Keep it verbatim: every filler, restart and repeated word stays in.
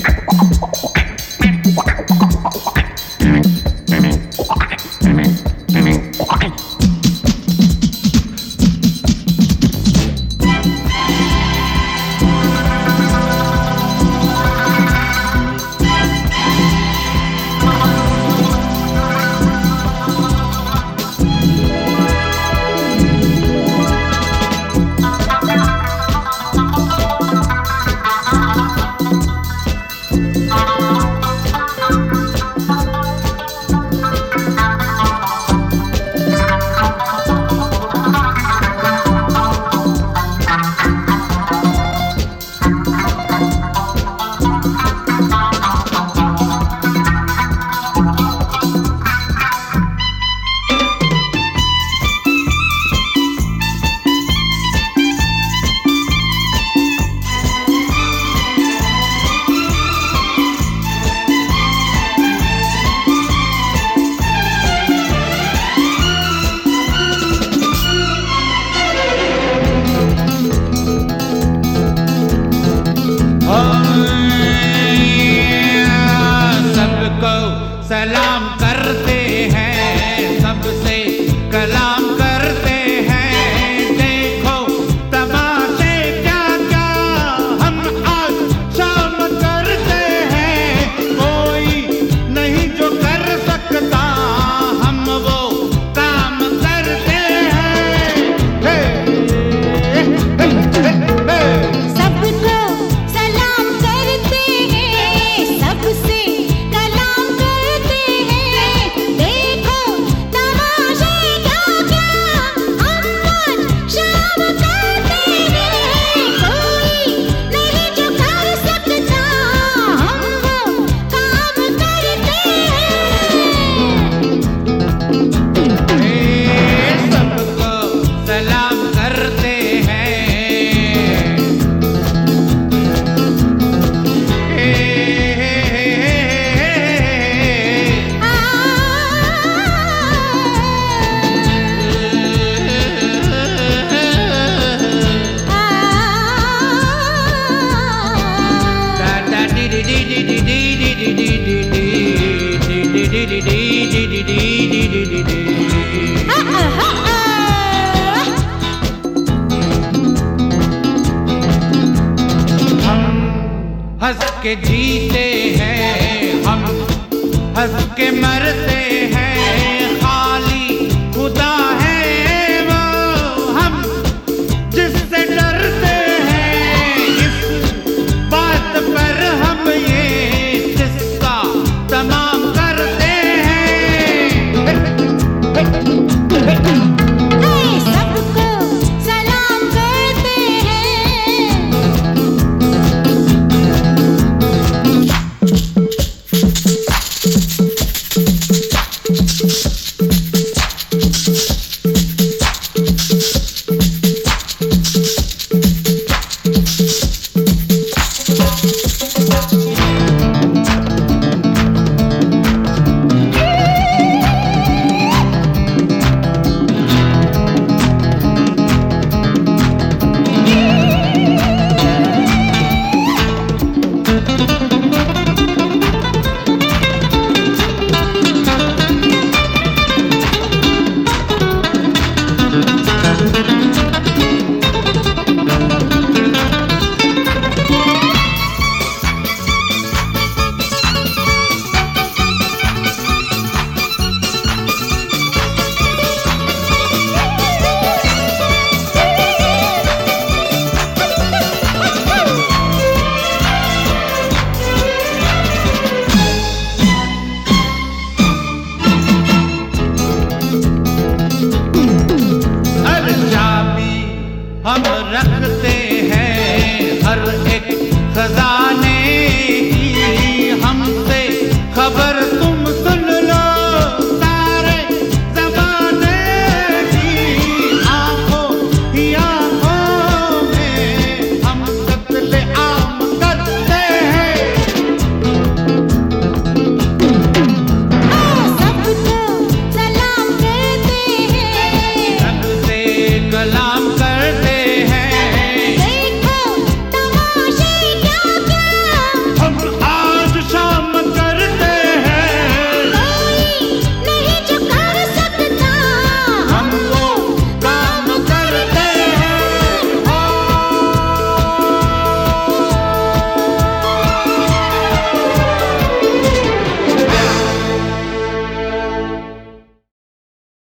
सलाम करते हैं, सबसे कलाम करते हैं। देखो तमाशे क्या क्या हम आज शाम करते हैं। कोई नहीं जो कर सकता, हम वो काम करते हैं। हे, हे, हे, हे, हे। सबको सलाम करते हैं, सबसे कलाम करते हैं। देखो तमाशे क्या क्या हम आज शाम करते हैं। कोई नहीं जो कर सकता, हम वो काम करते हैं। सबको सलाम करते हैं। हंस के जीते हैं, हम हंस के मरते हैं। खाली खुदा है वो हम जिससे डरते हैं। इस बात पर हम ये किस्सा तमाम करते हैं। सबको सलाम करते हैं। हम रखते